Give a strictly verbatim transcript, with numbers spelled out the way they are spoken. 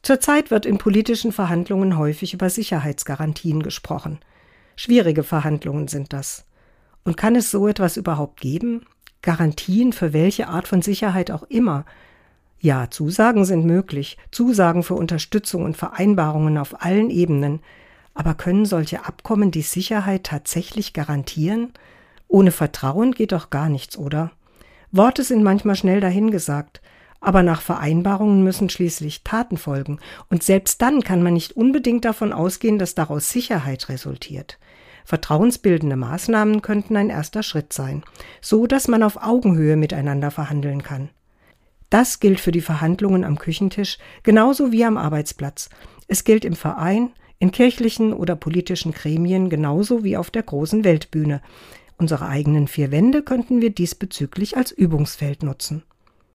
Zurzeit wird in politischen Verhandlungen häufig über Sicherheitsgarantien gesprochen. Schwierige Verhandlungen sind das. Und kann es so etwas überhaupt geben? Garantien für welche Art von Sicherheit auch immer. Ja, Zusagen sind möglich, Zusagen für Unterstützung und Vereinbarungen auf allen Ebenen. Aber können solche Abkommen die Sicherheit tatsächlich garantieren? Ohne Vertrauen geht doch gar nichts, oder? Worte sind manchmal schnell dahingesagt, aber nach Vereinbarungen müssen schließlich Taten folgen. Und selbst dann kann man nicht unbedingt davon ausgehen, dass daraus Sicherheit resultiert. Vertrauensbildende Maßnahmen könnten ein erster Schritt sein, so dass man auf Augenhöhe miteinander verhandeln kann. Das gilt für die Verhandlungen am Küchentisch genauso wie am Arbeitsplatz. Es gilt im Verein, in kirchlichen oder politischen Gremien genauso wie auf der großen Weltbühne. Unsere eigenen vier Wände könnten wir diesbezüglich als Übungsfeld nutzen.